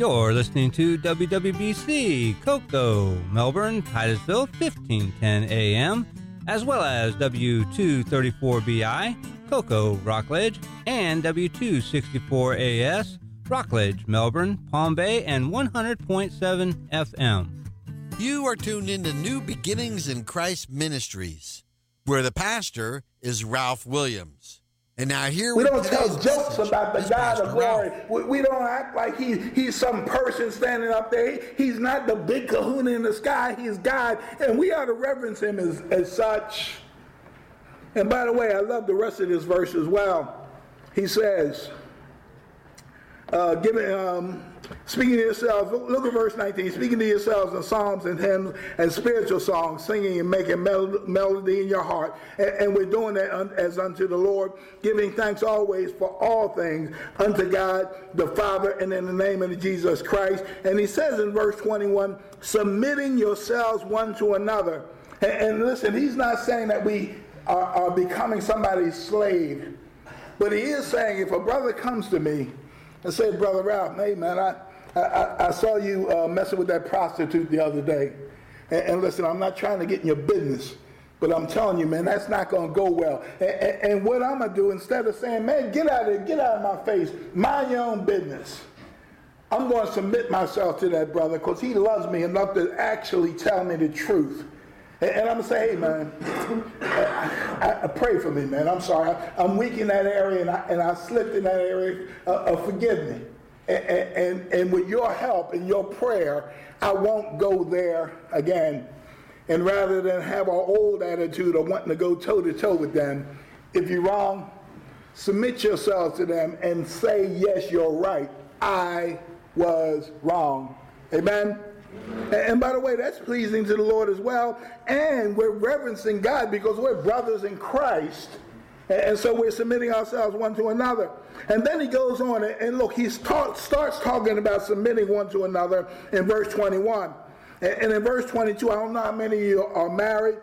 You're listening to WWBC, Cocoa, Melbourne, Titusville, 1510 AM, as well as W234BI, Cocoa, Rockledge, and W264AS, Rockledge, Melbourne, Palm Bay, and 100.7 FM. You are tuned into New Beginnings in Christ Ministries, where the pastor is Ralph Williams. And now here we don't tell jokes about the God of glory. We don't act like he's some person standing up there. He's not the big kahuna in the sky. He's God, and we ought to reverence him as such. And by the way, I love the rest of this verse as well. He says, speaking to yourselves, look at verse 19, speaking to yourselves in psalms and hymns and spiritual songs, singing and making melody in your heart. And we're doing that as unto the Lord, giving thanks always for all things unto God the Father and in the name of Jesus Christ. And he says in verse 21, submitting yourselves one to another. And listen, he's not saying that we are becoming somebody's slave, but he is saying if a brother comes to me and says, Brother Ralph, hey man, I saw you messing with that prostitute the other day. And listen, I'm not trying to get in your business, but I'm telling you, man, that's not going to go well. And what I'm going to do, instead of saying, man, get out of my face, mind your own business, I'm going to submit myself to that brother because he loves me enough to actually tell me the truth. And I'm going to say, hey, man, I pray for me, man. I'm sorry. I'm weak in that area, and I slipped in that area. Forgive me. And with your help and your prayer, I won't go there again. And rather than have our old attitude of wanting to go toe-to-toe with them, if you're wrong, submit yourselves to them and say, yes, you're right. I was wrong. Amen? And by the way, that's pleasing to the Lord as well. And we're reverencing God because we're brothers in Christ. And so we're submitting ourselves one to another. And then he goes on and look, he starts talking about submitting one to another in verse 21. And in verse 22, I don't know how many of you are married.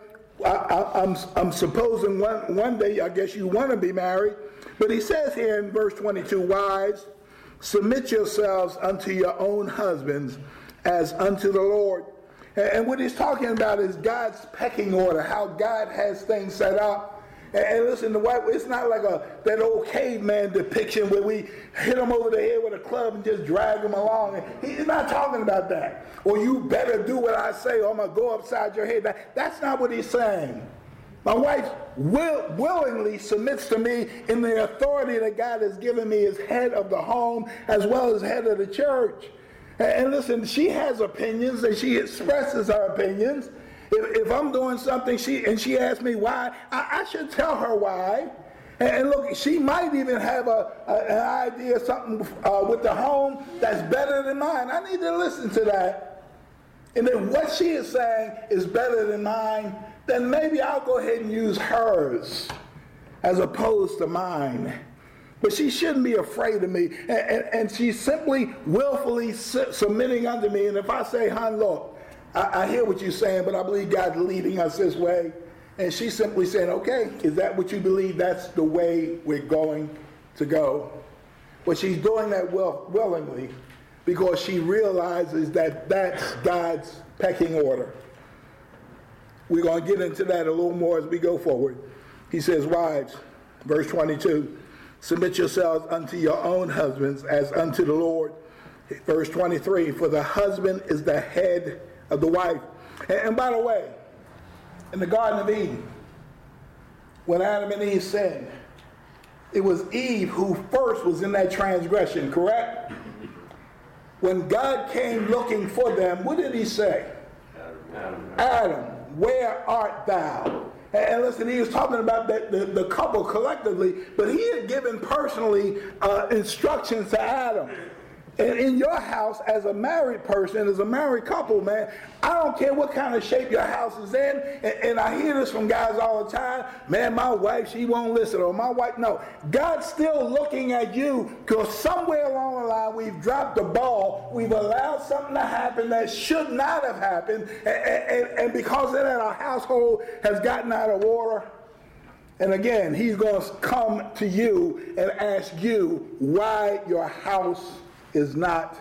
I'm supposing one day, I guess you want to be married. But he says here in verse 22, wives, submit yourselves unto your own husbands as unto the Lord. And what he's talking about is God's pecking order, how God has things set up. And listen, it's not like that old caveman depiction where we hit him over the head with a club and just drag him along. He's not talking about that. Or you better do what I say or I'm going to go upside your head. That's not what he's saying. My wife willingly submits to me in the authority that God has given me as head of the home as well as head of the church. And listen, she has opinions and she expresses her opinions. If I'm doing something she asks me why, I should tell her why. And look, she might even have an idea of something with the home that's better than mine. I need to listen to that. And if what she is saying is better than mine, then maybe I'll go ahead and use hers as opposed to mine. But she shouldn't be afraid of me. And she's simply willfully submitting unto me. And if I say, hon, look, I hear what you're saying, but I believe God's leading us this way. And she's simply saying, okay, is that what you believe? That's the way we're going to go. But she's doing that willingly because she realizes that that's God's pecking order. We're going to get into that a little more as we go forward. He says, wives, verse 22, submit yourselves unto your own husbands as unto the Lord. Verse 23, for the husband is the head of the wife. And by the way, in the Garden of Eden, when Adam and Eve sinned, it was Eve who first was in that transgression, correct? When God came looking for them, what did he say? Adam, where art thou? And listen, he was talking about the couple collectively, but he had given personally instructions to Adam. And in your house, as a married person, as a married couple, man, I don't care what kind of shape your house is in. And I hear this from guys all the time. Man, my wife, she won't listen. Or my wife, no. God's still looking at you because somewhere along the line, we've dropped the ball. We've allowed something to happen that should not have happened. And because of that, our household has gotten out of order. And again, he's going to come to you and ask you why your house is not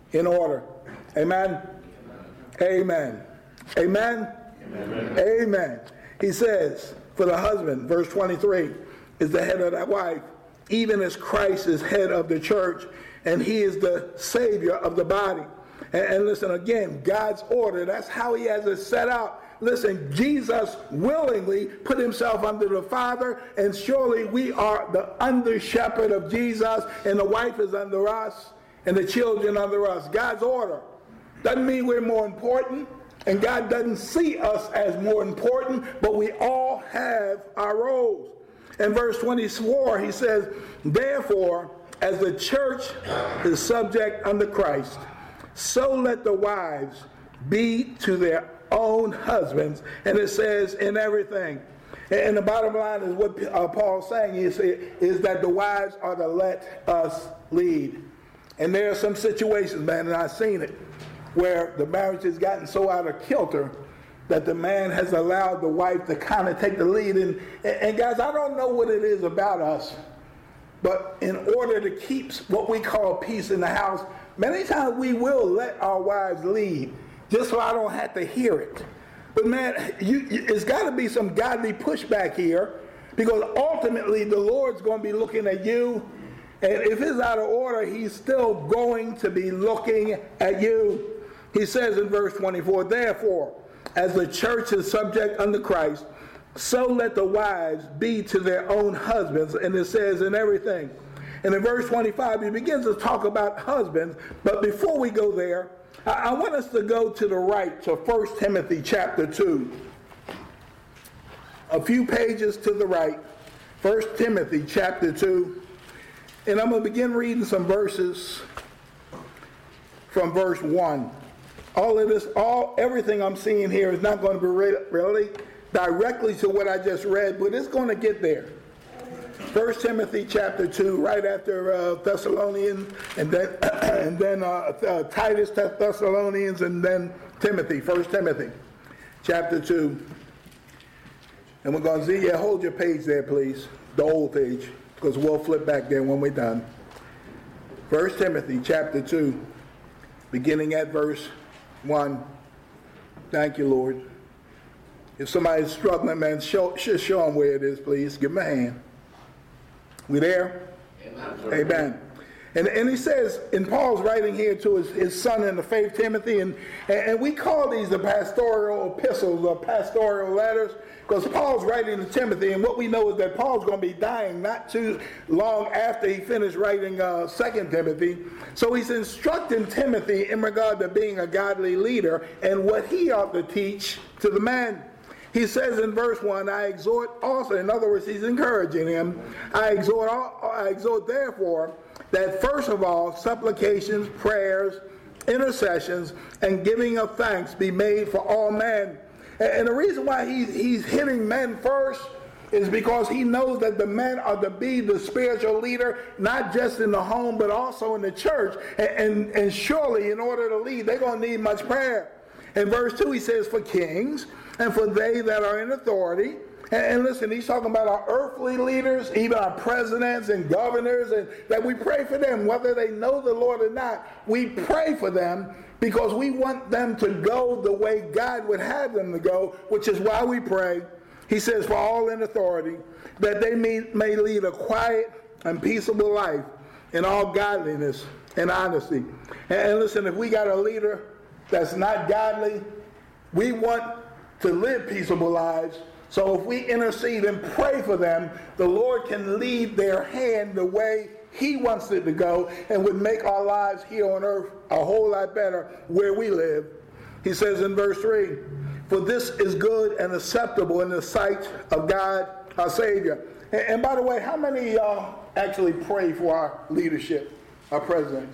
in order. Amen? Amen. Amen? Amen. Amen. He says, for the husband, verse 23, is the head of that wife, even as Christ is head of the church, and he is the Savior of the body. And listen, again, God's order, that's how he has it set out. Listen, Jesus willingly put himself under the Father, and surely we are the under shepherd of Jesus, and the wife is under us, and the children under us. God's order. Doesn't mean we're more important, and God doesn't see us as more important, but we all have our roles. In verse 24, he says, therefore, as the church is subject unto Christ, so let the wives be to their own husbands. And it says, in everything. And the bottom line is what Paul's saying is that the wives are to let us lead. And there are some situations, man, and I've seen it, where the marriage has gotten so out of kilter that the man has allowed the wife to kind of take the lead. And guys, I don't know what it is about us, but in order to keep what we call peace in the house, many times we will let our wives lead, just so I don't have to hear it. But man, it's got to be some godly pushback here, because ultimately the Lord's going to be looking at you, and if it's out of order, he's still going to be looking at you. He says in verse 24, therefore, as the church is subject unto Christ, so let the wives be to their own husbands. And it says in everything. And in verse 25, he begins to talk about husbands. But before we go there, I want us to go to the right to 1 Timothy chapter 2. A few pages to the right, 1 Timothy chapter 2. And I'm going to begin reading some verses from verse 1. Everything I'm seeing here is not going to be really directly to what I just read, but it's going to get there. 1 Timothy chapter 2, right after Thessalonians, and then Titus, Thessalonians, and then Timothy, 1 Timothy chapter 2. And we're going to see, hold your page there, please, the old page, because we'll flip back there when we're done. 1 Timothy chapter 2, beginning at verse 1. Thank you, Lord. If somebody's struggling, man, show them where it is, please. Give them a hand. We there? Amen. Amen. And he says, in Paul's writing here to his son in the faith, Timothy, and we call these the pastoral epistles or pastoral letters, because Paul's writing to Timothy, and what we know is that Paul's going to be dying not too long after he finished writing 2 Timothy. So he's instructing Timothy in regard to being a godly leader and what he ought to teach to the man. He says in verse 1, I exhort also, in other words, he's encouraging him, I exhort therefore that first of all, supplications, prayers, intercessions, and giving of thanks be made for all men. And the reason why he's hitting men first is because he knows that the men are to be the spiritual leader, not just in the home, but also in the church. And surely, in order to lead, they're going to need much prayer. In verse 2, he says, for kings, and for they that are in authority. And listen, he's talking about our earthly leaders, even our presidents and governors, and that we pray for them, whether they know the Lord or not. We pray for them because we want them to go the way God would have them to go, which is why we pray. He says, for all in authority, that they may lead a quiet and peaceable life in all godliness and honesty. And listen, if we got a leader that's not godly, we want to live peaceable lives. So if we intercede and pray for them, the Lord can lead their hand the way he wants it to go and would make our lives here on earth a whole lot better where we live. He says in verse 3, for this is good and acceptable in the sight of God, our Savior. And by the way, how many of y'all actually pray for our leadership, our presidents?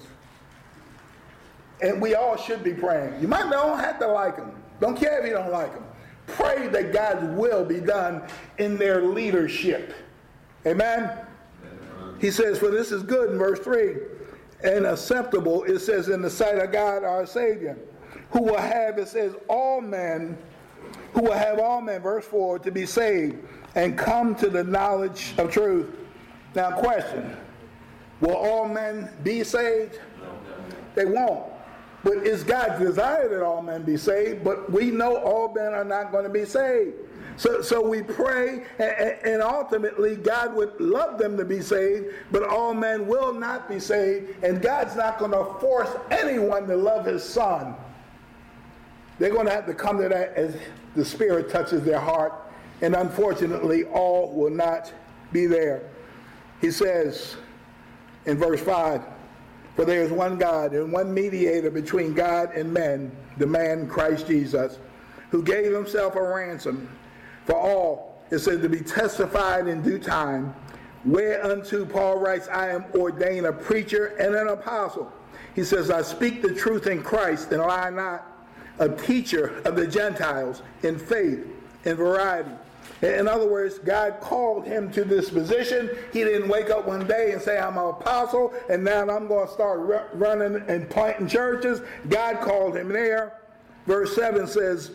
And we all should be praying. You might not have to like them. Don't care if you don't like them. Pray that God's will be done in their leadership. Amen? He says, for this is good in verse 3. And acceptable, it says, in the sight of God our Savior. Who will have, it says, all men, who will have all men, verse 4, to be saved and come to the knowledge of truth. Now question, will all men be saved? They won't. But it's God's desire that all men be saved, but we know all men are not going to be saved. So we pray, and ultimately God would love them to be saved, but all men will not be saved, and God's not going to force anyone to love his Son. They're going to have to come to that as the Spirit touches their heart, and unfortunately all will not be there. He says in verse 5, "For there is one God and one mediator between God and men, the man Christ Jesus, who gave himself a ransom for all," it says, "to be testified in due time, whereunto," Paul writes, "I am ordained a preacher and an apostle." He says, "I speak the truth in Christ and lie not, a teacher of the Gentiles in faith and variety." In other words, God called him to this position. He didn't wake up one day and say, "I'm an apostle, and now I'm going to start running and planting churches." God called him there. Verse 8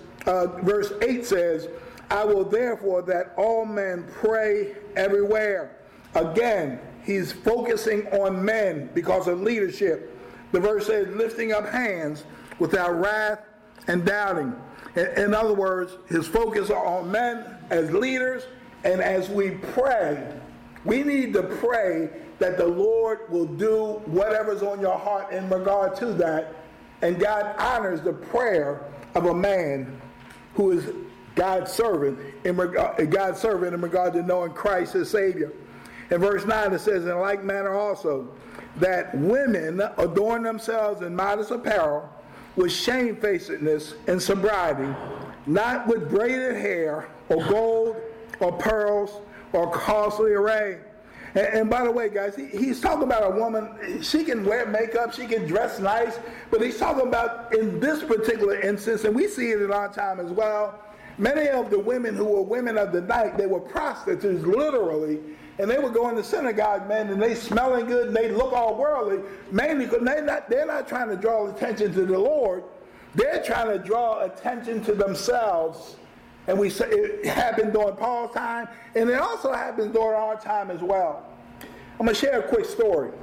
says, "I will therefore that all men pray everywhere." Again, he's focusing on men because of leadership. The verse says, "lifting up hands without wrath and doubting." In other words, his focus on men as leaders, and as we pray, we need to pray that the Lord will do whatever's on your heart in regard to that, and God honors the prayer of a man who is God's servant in regard to knowing Christ as Savior. In verse 9 it says, "In like manner also, that women adorn themselves in modest apparel, with shamefacedness and sobriety, not with braided hair, or gold, or pearls, or costly array." And by the way, guys, he's talking about a woman. She can wear makeup, she can dress nice, but he's talking about in this particular instance, and we see it in our time as well, many of the women who were women of the night, they were prostitutes, literally, and they would go in the synagogue, man, and they smelling good, and they look all worldly, mainly because they're not trying to draw attention to the Lord. They're trying to draw attention to themselves. And we say it happened during Paul's time, and it also happens during our time as well. I'm going to share a quick story.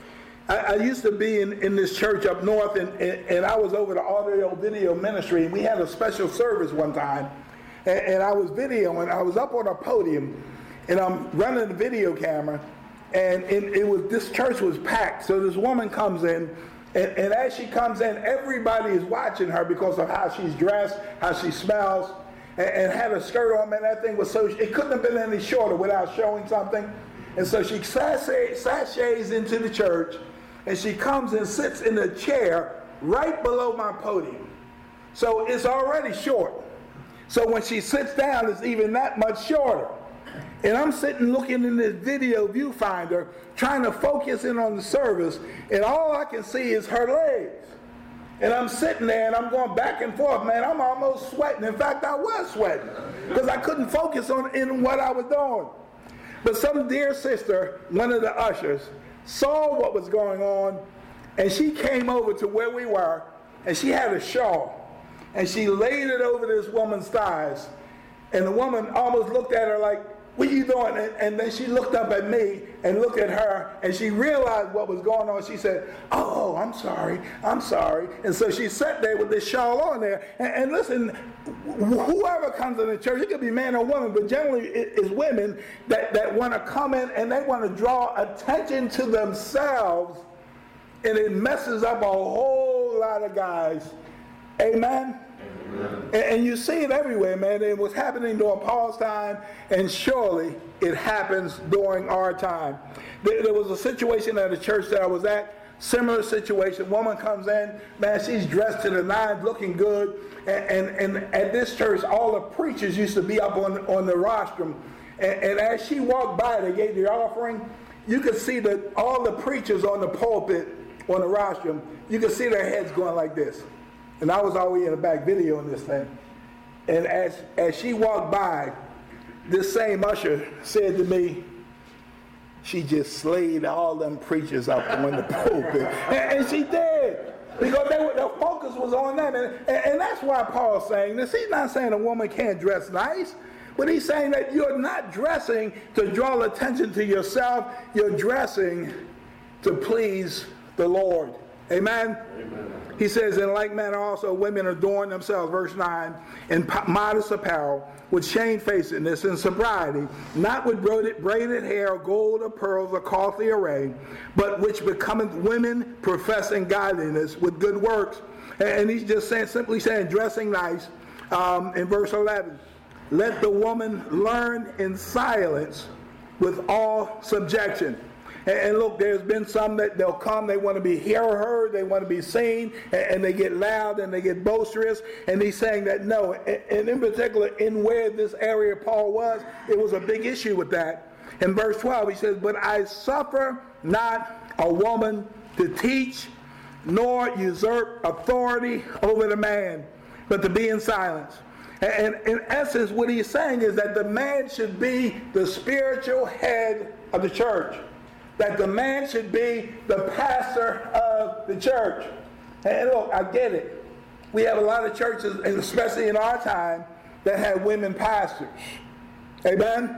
I used to be in this church up north, and I was over the audio video ministry, and we had a special service one time, and I was videoing. I was up on a podium, and I'm running the video camera, and this church was packed. So this woman comes in, and as she comes in, everybody is watching her because of how she's dressed, how she smells, and had a skirt on. Man, that thing was so, it couldn't have been any shorter without showing something. And so she sashays into the church, and she comes and sits in a chair right below my podium. So it's already short. So when she sits down, it's even that much shorter. And I'm sitting looking in this video viewfinder, trying to focus in on the service, and all I can see is her legs. And I'm sitting there, and I'm going back and forth, man. I'm almost sweating. In fact, I was sweating, because I couldn't focus in what I was doing. But some dear sister, one of the ushers, saw what was going on, and she came over to where we were, and she had a shawl, and she laid it over this woman's thighs, and the woman almost looked at her like, "What are you doing?" And then she looked up at me and looked at her, and she realized what was going on. She said, "Oh, I'm sorry. And so she sat there with this shawl on there. And listen, whoever comes in the church, it could be man or woman, but generally it's women that want to come in and they want to draw attention to themselves, and it messes up a whole lot of guys. Amen? And you see it everywhere, man. It was happening during Paul's time, and surely it happens during our time. There was a situation at a church that I was at, similar situation. Woman comes in, man, she's dressed to the nines, looking good. And at this church, all the preachers used to be up on the rostrum. And as she walked by, they gave the offering. You could see that all the preachers on the pulpit, on the rostrum, you could see their heads going like this. And I was always in the back videoing this thing. And as she walked by, this same usher said to me, "She just slayed all them preachers up on the pulpit." And she did. Because the focus was on them. And that's why Paul's saying this. He's not saying a woman can't dress nice, but he's saying that you're not dressing to draw attention to yourself. You're dressing to please the Lord. Amen? Amen. He says, in like manner also women adorn themselves, verse 9, in modest apparel, with shamefacedness and sobriety, not with braided hair, or gold, or pearls, or costly array, but which becometh women professing godliness with good works. And he's just simply saying, dressing nice. In verse 11, let the woman learn in silence with all subjection. And look, there's been some that they'll come, they want to be heard, they want to be seen, and they get loud and they get boisterous. And he's saying that no, and in particular, in where this area Paul was, it was a big issue with that. In verse 12, he says, but I suffer not a woman to teach, nor usurp authority over the man, but to be in silence. And in essence, what he's saying is that the man should be the spiritual head of the church. That the man should be the pastor of the church. And look, I get it. We have a lot of churches, and especially in our time, that have women pastors. Amen?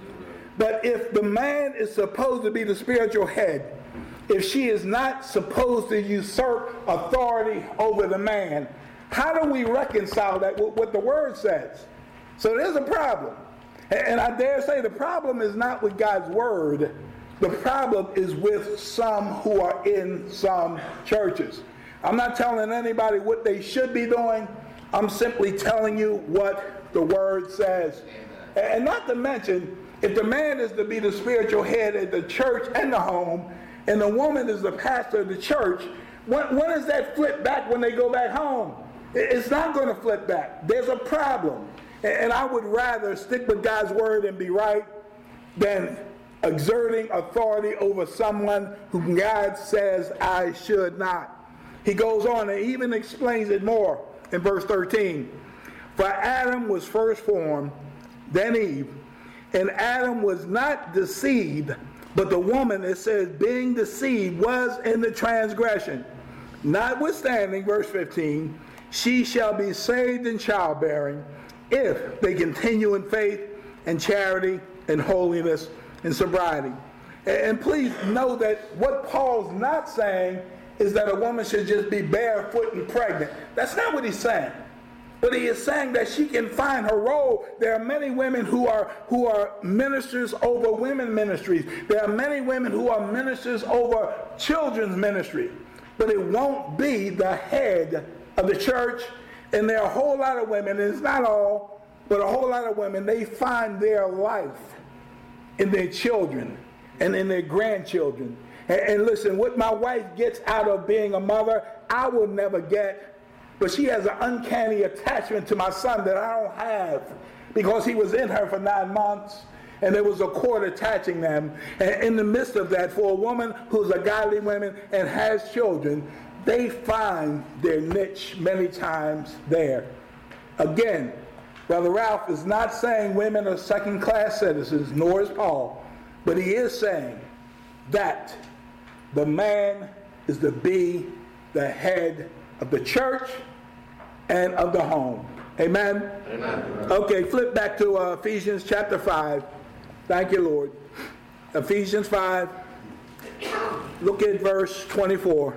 But if the man is supposed to be the spiritual head, if she is not supposed to usurp authority over the man, how do we reconcile that with what the word says? So there's a problem. And I dare say the problem is not with God's word. The problem is with some who are in some churches. I'm not telling anybody what they should be doing. I'm simply telling you what the word says. And not to mention, if the man is to be the spiritual head of the church and the home, and the woman is the pastor of the church, when does that flip back when they go back home? It's not going to flip back. There's a problem. And I would rather stick with God's word and be right than exerting authority over someone whom God says I should not. He goes on and even explains it more in verse 13. For Adam was first formed, then Eve, and Adam was not deceived, but the woman, it says, being deceived, was in the transgression. Notwithstanding, verse 15, she shall be saved in childbearing if they continue in faith and charity and holiness and sobriety. And please know that what Paul's not saying is that a woman should just be barefoot and pregnant. That's not what he's saying. But he is saying that she can find her role. There are many women who are ministers over women ministries. There are many women who are ministers over children's ministry. But it won't be the head of the church. And there are a whole lot of women, and it's not all, but a whole lot of women, they find their life in their children and in their grandchildren. And listen, what my wife gets out of being a mother, I will never get. But she has an uncanny attachment to my son that I don't have, because he was in her for 9 months and there was a cord attaching them. And in the midst of that, for a woman who's a godly woman and has children, they find their niche many times there. Again, Brother Ralph is not saying women are second-class citizens, nor is Paul, but he is saying that the man is to be the head of the church and of the home. Amen? Amen. Okay, flip back to Ephesians chapter 5. Thank you, Lord. Ephesians 5. Look at verse 24.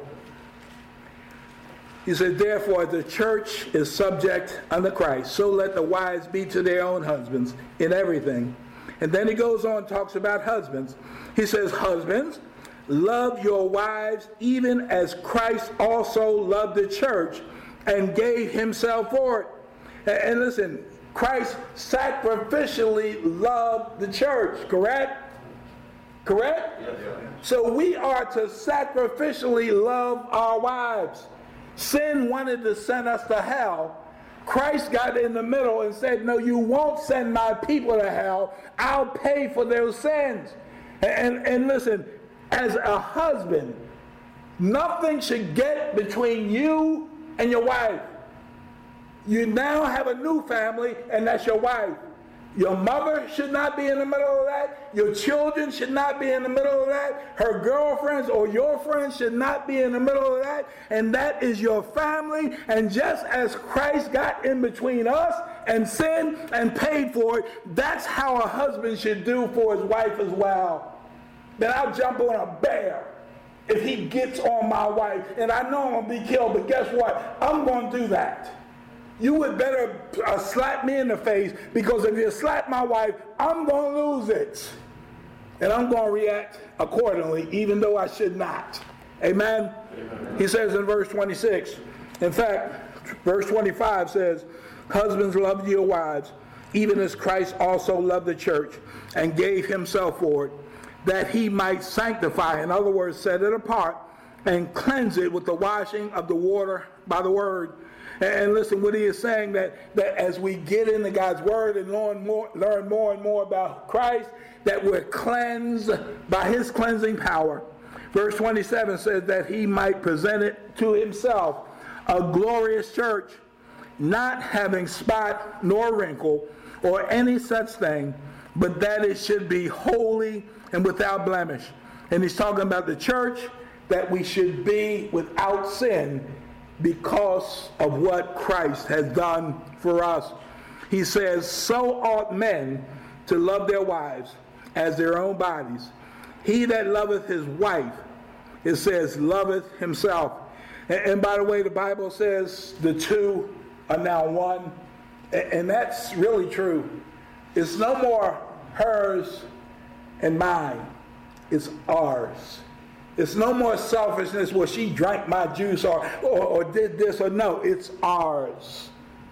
He said, therefore, the church is subject unto Christ, so let the wives be to their own husbands in everything. And then he goes on and talks about husbands. He says, husbands, love your wives even as Christ also loved the church and gave himself for it. And listen, Christ sacrificially loved the church, correct? Correct? Yes. So we are to sacrificially love our wives. Sin wanted to send us to hell. Christ got in the middle and said, no, you won't send my people to hell. I'll pay for their sins. And listen, as a husband, nothing should get between you and your wife. You now have a new family, and that's your wife. Your mother should not be in the middle of that. Your children should not be in the middle of that. Her girlfriends or your friends should not be in the middle of that. And that is your family. And just as Christ got in between us and sin and paid for it, that's how a husband should do for his wife as well. Then I'll jump on a bear if he gets on my wife, and I know I'm going to be killed, but guess what? I'm going to do that. You would better slap me in the face, because if you slap my wife, I'm going to lose it. And I'm going to react accordingly, even though I should not. Amen? Amen. He says in verse 26, in fact, verse 25 says, husbands, love your wives, even as Christ also loved the church and gave himself for it, that he might sanctify, in other words, set it apart, and cleanse it with the washing of the water by the word. And listen, what he is saying, that as we get into God's word and learn more and more about Christ, that we're cleansed by his cleansing power. Verse 27 says that he might present it to himself, a glorious church, not having spot nor wrinkle or any such thing, but that it should be holy and without blemish. And he's talking about the church, that we should be without sin because of what Christ has done for us. He says, so ought men to love their wives as their own bodies. He that loveth his wife, it says, loveth himself. And by the way, the Bible says the two are now one. And that's really true. It's no more hers and mine. It's ours. It's no more selfishness, well, she drank my juice or did this, or no, it's ours.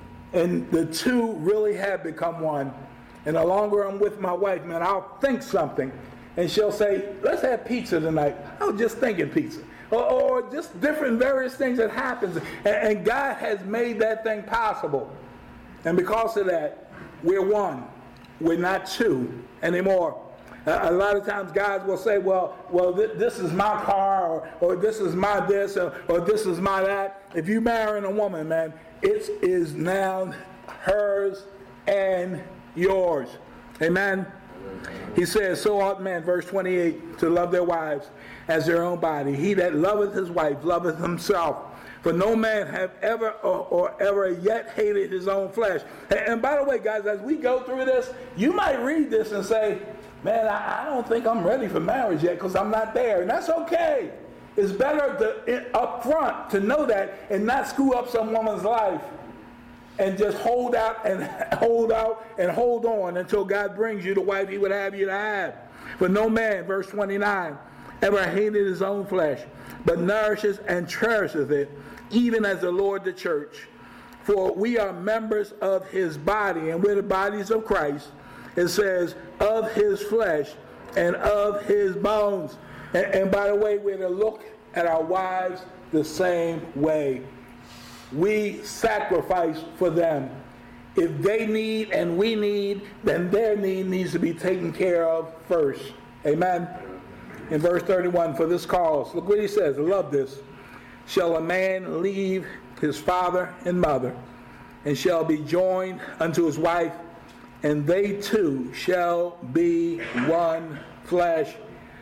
And the two really have become one. And the longer I'm with my wife, man, I'll think something. And she'll say, let's have pizza tonight. I was just thinking pizza. Or just different various things that happens. And God has made that thing possible. And because of that, we're one. We're not two anymore. A lot of times guys will say, well, this is my car, or this is my this, or this is my that. If you're marrying a woman, man, it is now hers and yours. Amen? He says, so ought men, verse 28, to love their wives as their own body. He that loveth his wife loveth himself. For no man have ever or ever yet hated his own flesh. And by the way, guys, as we go through this, you might read this and say, man, I don't think I'm ready for marriage yet because I'm not there. And that's okay. It's better up front to know that and not screw up some woman's life and just hold out and hold on until God brings you the wife he would have you to have. For no man, verse 29, ever hated his own flesh, but nourishes and cherisheth it, even as the Lord the church. For we are members of his body, and we're the bodies of Christ. It says, of his flesh and of his bones. And by the way, we're to look at our wives the same way. We sacrifice for them. If they need and we need, then their need needs to be taken care of first. Amen? In verse 31, for this cause, look what he says, I love this. Shall a man leave his father and mother, and shall be joined unto his wife, and they two shall be one flesh.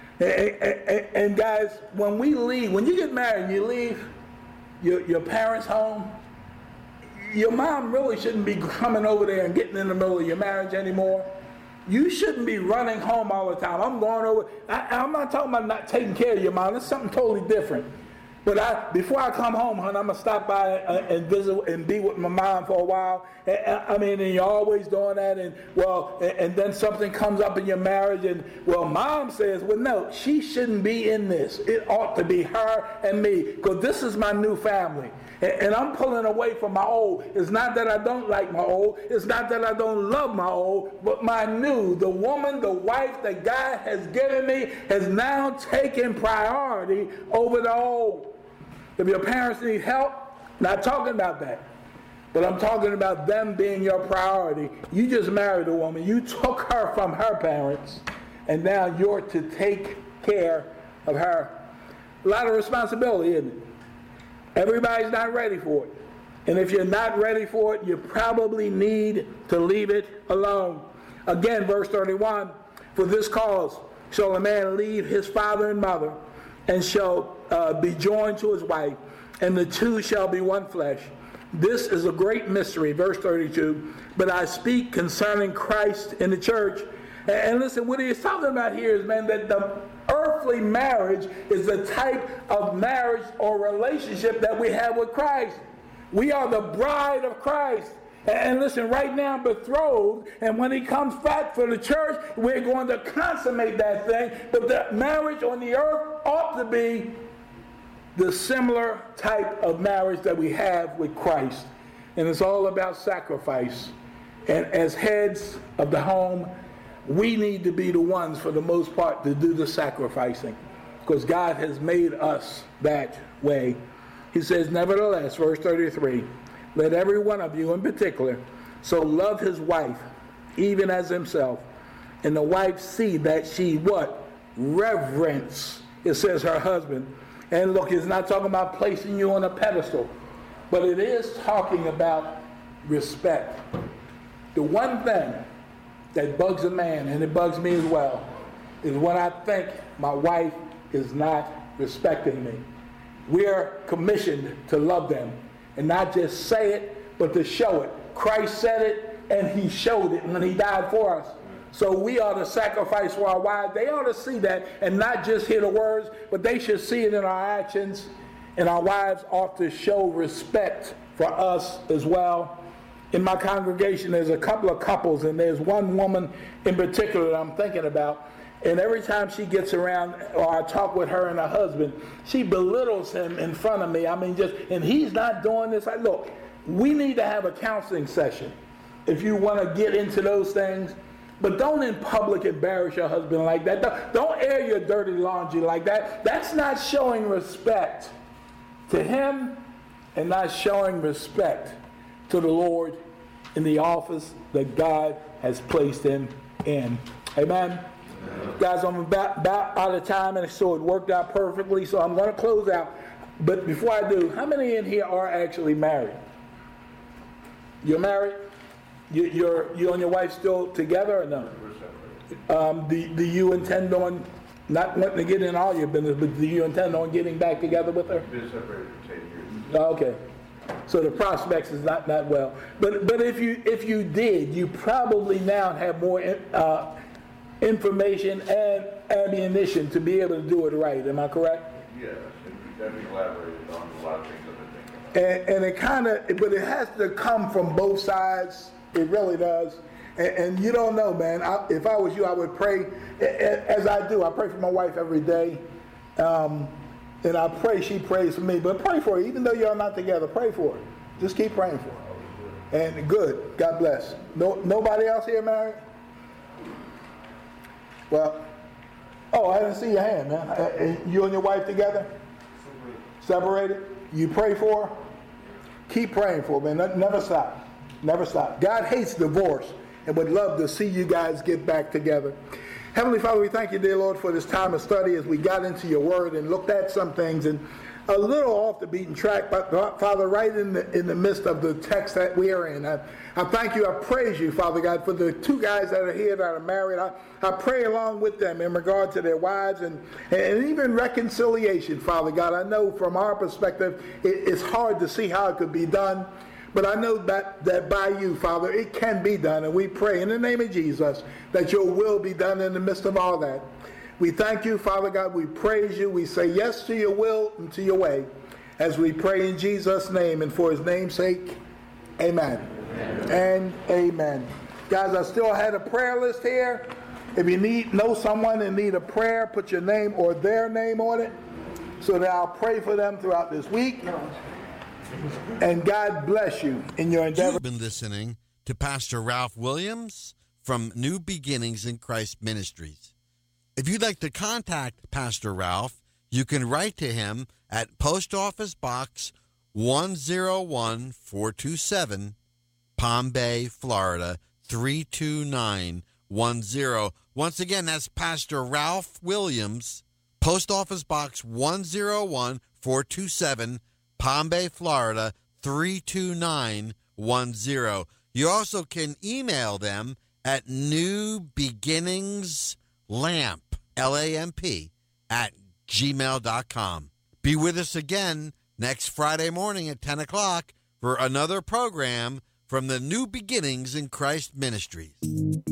And guys, when you get married, you leave your parents' home, your mom really shouldn't be coming over there and getting in the middle of your marriage anymore. You shouldn't be running home all the time. I'm going over. I'm not talking about not taking care of your mom. That's something totally different. But before I come home, hon, I'm going to stop by and visit and be with my mom for a while. And you're always doing that. And then something comes up in your marriage. And, well, mom says, well, no, she shouldn't be in this. It ought to be her and me, because this is my new family. And I'm pulling away from my old. It's not that I don't like my old. It's not that I don't love my old. But my new, the woman, the wife that God has given me has now taken priority over the old. If your parents need help, not talking about that. But I'm talking about them being your priority. You just married a woman. You took her from her parents. And now you're to take care of her. A lot of responsibility, isn't it? Everybody's not ready for it. And if you're not ready for it, you probably need to leave it alone. Again, verse 31, for this cause shall a man leave his father and mother, and shall be joined to his wife, and the two shall be one flesh. This is a great mystery, verse 32, but I speak concerning Christ in the church. And listen, what he's talking about here is, man, that the earth earthly marriage is the type of marriage or relationship that we have with Christ. We are the bride of Christ. And listen, right now I'm betrothed, and when he comes back for the church, we're going to consummate that thing. But the marriage on the earth ought to be the similar type of marriage that we have with Christ. And it's all about sacrifice. And as heads of the home, we need to be the ones, for the most part, to do the sacrificing, because God has made us that way. He says, nevertheless, verse 33, let every one of you in particular so love his wife, even as himself, and the wife see that she, what? Reverence, it says, her husband. And look, it's not talking about placing you on a pedestal, but it is talking about respect. The one thing that bugs a man, and it bugs me as well, is when I think my wife is not respecting me. We are commissioned to love them, and not just say it, but to show it. Christ said it, and he showed it when he died for us. So we ought to sacrifice for our wives. They ought to see that and not just hear the words, but they should see it in our actions. And our wives ought to show respect for us as well. In my congregation, there's a couple of couples, and there's one woman in particular that I'm thinking about. And every time she gets around, or I talk with her and her husband, she belittles him in front of me. I mean, and he's not doing this. Look, we need to have a counseling session if you want to get into those things. But don't in public embarrass your husband like that. Don't air your dirty laundry like that. That's not showing respect to him, and not showing respect to the Lord in the office that God has placed him in. Amen? Guys, I'm about out of time, and so it worked out perfectly, so I'm going to close out. But before I do, how many in here are actually married? You're married? You and your wife still together or no? Do you intend on, not wanting to get in all your business, but do you intend on getting back together with her? We've been separated for 10 years. Oh, okay. So the prospects is not well. But if you did, you probably now have more information and ammunition to be able to do it right. Am I correct? Yes, and we definitely collaborated on a lot of things I've been thinking about. And it kind of, but it has to come from both sides. It really does. And you don't know, man. If I was you, I would pray, as I do. I pray for my wife every day. And I pray she prays for me. But pray for her. Even though y'all not together, pray for her. Just keep praying for her. And good. God bless. Nobody else here married? Well, I didn't see your hand, man. You and your wife together? Separated? You pray for her? Keep praying for her, man. Never stop. Never stop. God hates divorce and would love to see you guys get back together. Heavenly Father, we thank you, dear Lord, for this time of study as we got into your word and looked at some things and a little off the beaten track, but Father, right in the midst of the text that we are in. I thank you, I praise you, Father God, for the two guys that are here that are married. I pray along with them in regard to their wives and even reconciliation, Father God. I know from our perspective, it's hard to see how it could be done. But I know that by you, Father, it can be done. And we pray in the name of Jesus that your will be done in the midst of all that. We thank you, Father God. We praise you. We say yes to your will and to your way. As we pray in Jesus' name and for his name's sake, amen. Amen. And amen. Guys, I still had a prayer list here. If you know someone and need a prayer, put your name or their name on it so that I'll pray for them throughout this week. And God bless you in your endeavor. You've been listening to Pastor Ralph Williams from New Beginnings in Christ Ministries. If you'd like to contact Pastor Ralph, you can write to him at Post Office Box 101427, Palm Bay, Florida 32910. Once again, that's Pastor Ralph Williams, Post Office Box 101427, Palm Bay, Florida 32910. You also can email them at newbeginningslamp, LAMP, at gmail.com. Be with us again next Friday morning at 10 o'clock for another program from the New Beginnings in Christ Ministries.